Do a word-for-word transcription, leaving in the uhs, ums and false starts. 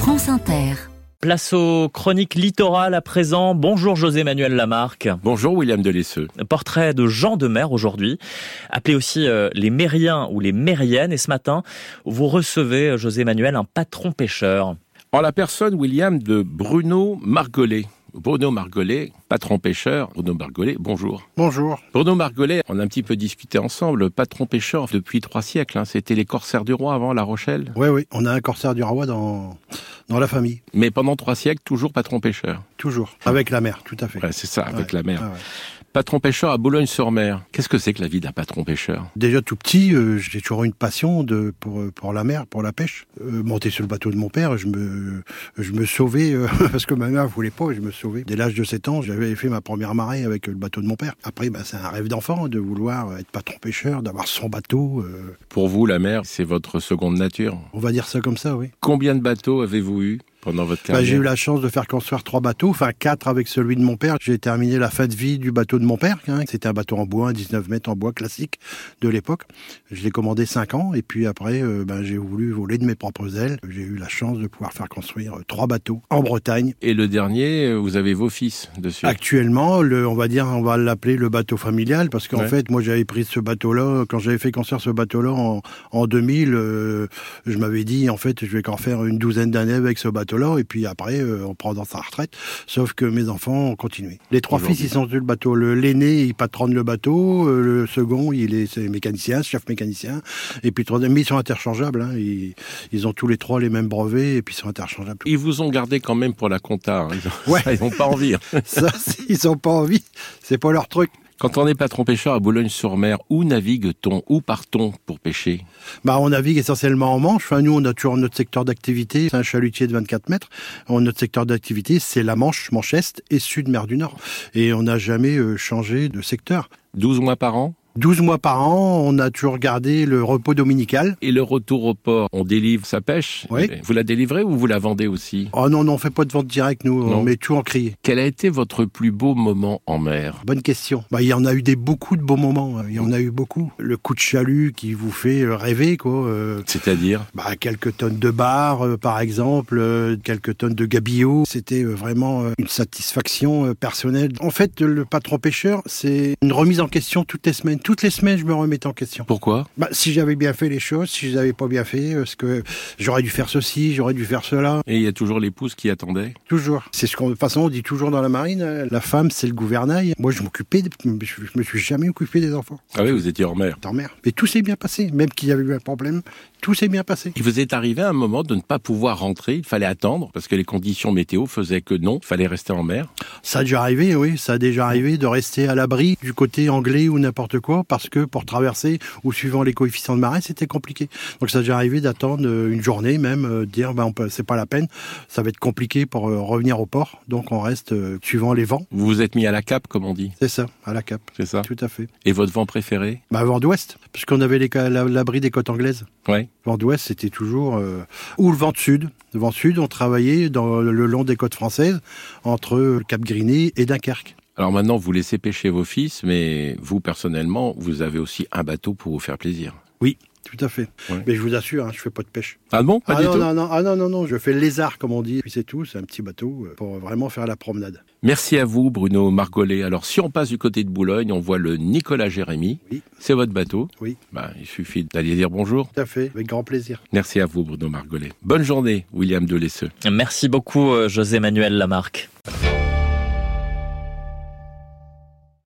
France Inter. Place aux chroniques littorales à présent. Bonjour José-Manuel Lamarque. Bonjour William Delesseux. Portrait de gens de mer aujourd'hui, appelés aussi euh, les mériens ou les mériennes. Et ce matin, vous recevez, José-Manuel, un patron pêcheur. En la personne, William, de Bruno Margollet. Bruno Margollet, patron pêcheur. Bruno Margollet, bonjour. Bonjour. Bruno Margollet, on a un petit peu discuté ensemble, patron pêcheur depuis trois siècles. Hein. C'était les corsaires du roi avant La Rochelle. Oui, oui, on a un corsaire du roi dans, dans la famille. Mais pendant trois siècles, toujours patron pêcheur. Toujours, avec la mer, tout à fait. Ouais, c'est ça, avec ouais. la mer. Ah, ouais. Patron pêcheur à Boulogne-sur-Mer. Qu'est-ce que c'est que la vie d'un patron pêcheur ? Déjà tout petit, euh, j'ai toujours eu une passion de, pour, pour la mer, pour la pêche. Euh, monter sur le bateau de mon père, je me, je me sauvais, euh, parce que ma mère ne voulait pas, et je me sauvais. Dès l'âge de sept ans, j'avais fait ma première marée avec le bateau de mon père. Après, bah, c'est un rêve d'enfant de vouloir être patron pêcheur, d'avoir son bateau. Euh... Pour vous, la mer, c'est votre seconde nature ? On va dire ça comme ça, oui. Combien de bateaux avez-vous eu pendant votre carrière ? Bah, j'ai eu la chance de faire construire trois bateaux, enfin quatre avec celui de mon père. J'ai terminé la fin de vie du bateau de mon père. Hein. C'était un bateau en bois, un dix-neuf mètres en bois classique de l'époque. Je l'ai commandé cinq ans et puis après, euh, ben, j'ai voulu voler de mes propres ailes. J'ai eu la chance de pouvoir faire construire euh, trois bateaux en Bretagne. Et le dernier, vous avez vos fils dessus ? Actuellement, le, on va dire, on va l'appeler le bateau familial parce qu'en ouais. fait, moi j'avais pris ce bateau-là, quand j'avais fait construire ce bateau-là en, en deux mille, euh, je m'avais dit en fait, je vais qu'en faire une douzaine d'années avec ce bateau-là et puis après, euh, on prend dans sa retraite. Sauf que mes enfants ont continué. Les trois fils, ils sont sur le bateau. Le, l'aîné, il patronne le bateau. Euh, le second, il est, c'est mécanicien, chef mécanicien. Et puis le troisième, mais ils sont interchangeables. Hein. Ils, ils ont tous les trois les mêmes brevets et puis ils sont interchangeables. Ils vous ont gardé quand même pour la compta. Hein. Ils ont, ouais. Ils n'ont pas envie. Ça, ils n'ont pas envie. C'est pas leur truc. Quand on est patron pêcheur à Boulogne-sur-Mer, où navigue-t-on ? Où part-on pour pêcher ? Bah, on navigue essentiellement en Manche. Enfin, nous, on a toujours notre secteur d'activité. C'est un chalutier de vingt-quatre mètres. Notre secteur d'activité, c'est la Manche, Manche Est et Sud, mer du Nord. Et on n'a jamais euh, changé de secteur. douze mois par an ? douze mois par an, on a toujours gardé le repos dominical. Et le retour au port, on délivre sa pêche ? Oui. Vous la délivrez ou vous la vendez aussi ? Oh non, non, on fait pas de vente directe, nous, non. On met tout en criée. Quel a été votre plus beau moment en mer ? Bonne question. Bah, il y en a eu des beaucoup de beaux moments, il y en a eu beaucoup. Le coup de chalut qui vous fait rêver, quoi. Euh, C'est-à-dire ? Bah, quelques tonnes de bar, euh, par exemple, euh, quelques tonnes de gabillots. C'était euh, vraiment euh, une satisfaction euh, personnelle. En fait, le patron pêcheur, c'est une remise en question toutes les semaines. Toutes les semaines, je me remets en question. Pourquoi ? Bah, si j'avais bien fait les choses, si je n'avais pas bien fait, est-ce que j'aurais dû faire ceci, j'aurais dû faire cela. Et il y a toujours l'épouse qui attendait ? Toujours. C'est ce qu'on, de toute façon, on dit toujours dans la marine, la femme, c'est le gouvernail. Moi, je m'occupais, de, je me suis jamais occupé des enfants. Ah oui, vous étiez hors mer. En mer. Mais tout s'est bien passé. Même qu'il y avait eu un problème, tout s'est bien passé. Il vous est arrivé un moment de ne pas pouvoir rentrer, il fallait attendre, parce que les conditions météo faisaient que non, il fallait rester en mer. Ça a déjà arrivé, oui, ça a déjà arrivé de rester à l'abri du côté anglais ou n'importe quoi, parce que pour traverser, ou suivant les coefficients de marée, c'était compliqué. Donc ça a déjà arrivé d'attendre une journée même, de dire, ben, on peut, c'est pas la peine, ça va être compliqué pour euh, revenir au port, donc on reste euh, suivant les vents. Vous vous êtes mis à la cape, comme on dit. C'est ça, à la cape. C'est ça. Tout à fait. Et votre vent préféré ? Bah, vent d'ouest, puisqu'on avait les, l'abri des côtes anglaises. Ouais. Vent d'ouest, c'était toujours... Euh, ou le vent de sud. Le vent de sud, on travaillait dans, le long des côtes françaises, entre Cap-Griné et Dunkerque. Alors maintenant, vous laissez pêcher vos fils, mais vous, personnellement, vous avez aussi un bateau pour vous faire plaisir. Oui, tout à fait. Ouais. Mais je vous assure, hein, je fais pas de pêche. Ah bon ? Pas ah du non, tout ? non, non, ah non, non, non, je fais le lézard, comme on dit. Puis c'est tout, c'est un petit bateau pour vraiment faire la promenade. Merci à vous, Bruno Margollet. Alors, si on passe du côté de Boulogne, on voit le Nicolas Jérémy. Oui. C'est votre bateau. Oui. Ben, il suffit d'aller dire bonjour. Tout à fait, avec grand plaisir. Merci à vous, Bruno Margollet. Bonne journée, William Delesseux. Merci beaucoup, José-Manuel Lamarque.